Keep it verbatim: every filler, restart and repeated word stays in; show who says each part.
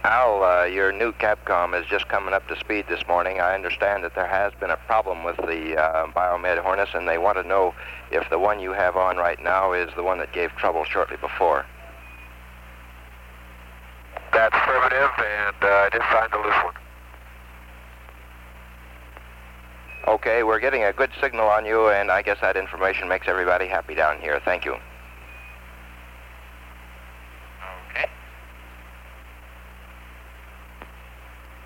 Speaker 1: Al, uh, your new Capcom is just coming up to speed this morning. I understand that there has been a problem with the uh, Biomed Hornets, and they want to know if the one you have on right now is the one that gave trouble shortly before.
Speaker 2: That's affirmative, and uh, I just signed a loose one.
Speaker 1: Okay, we're getting a good signal on you, and I guess that information makes everybody happy down here. Thank you.